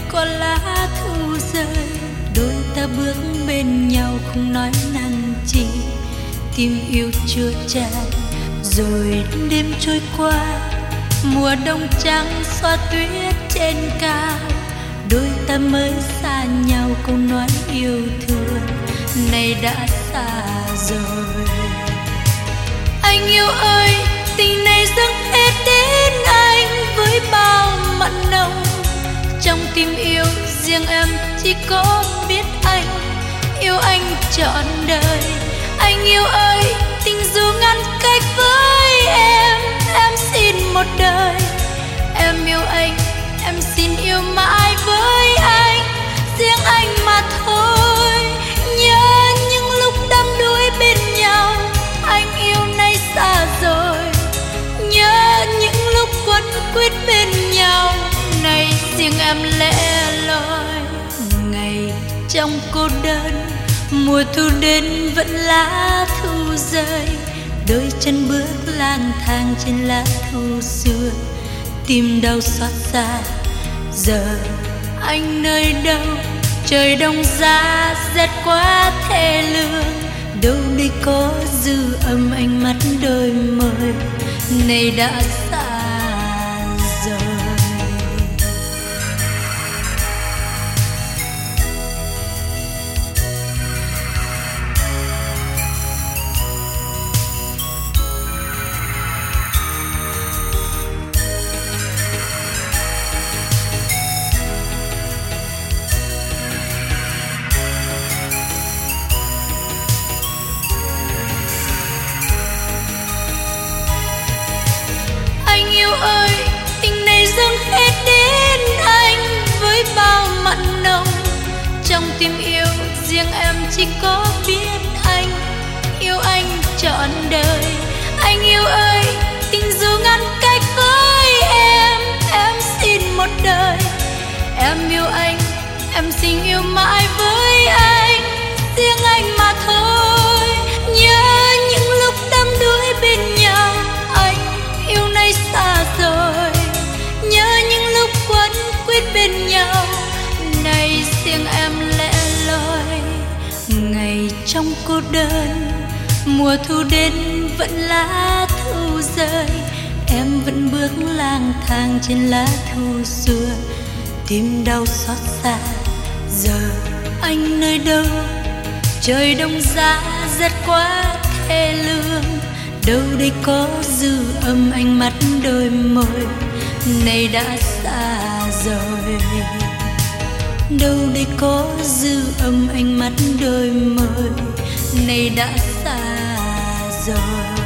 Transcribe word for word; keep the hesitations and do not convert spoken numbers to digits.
có lá thu rơi, đôi ta bước bên nhau không nói năng chi, tim yêu chưa tràn. Rồi đêm trôi qua, mùa đông trắng xóa tuyết trên cao, đôi ta mới xa nhau câu nói yêu thương này đã xa rồi. Anh yêu ơi, tình này dâng hết đến anh với bao mặn nồng. Trong tim yêu riêng em chỉ có biết anh, yêu anh trọn đời. Anh yêu ơi, tình dù ngăn cách với em, em xin một đời. Em yêu anh, em xin yêu mãi với anh, riêng anh mà thôi. Nhớ những lúc đắm đuối bên nhau, anh yêu nay xa rồi. Nhớ những lúc quấn quýt bên nhau, nay riêng em lẻ loi. Ngày trong cô đơn, mùa thu đến vẫn lá thu rơi, đôi chân bước lang thang trên lá thu xưa, tim đau xót xa. Giờ anh nơi đâu, trời đông giá rét quá thê lương, đâu đây có dư âm ánh mắt đôi môi này đã xa rồi. Ơi, tình này dâng hết đến anh với bao mặn nồng. Trong tim yêu riêng em chỉ có biết anh, yêu anh trọn đời. Anh yêu ơi, tình dù ngăn cách với em, em xin một đời. Em yêu anh, em xin yêu mãi với anh, riêng anh mà thôi. Nhớ những lúc đắm đuối bên nhau, anh yêu nay xa rồi. Nhớ những lúc quấn quýt bên nhau, nay riêng em lẻ loi. Ngày trong cô đơn, mùa thu đến vẫn lá thu rơi, em vẫn bước lang thang trên lá thu xưa, tim đau xót xa. Giờ anh nơi đâu, trời đông giá rét quá thê lương, đâu đây có dư âm ánh mắt đôi môi này đã xa rồi. Đâu đây có dư âm ánh mắt đôi môi này đã xa rồi.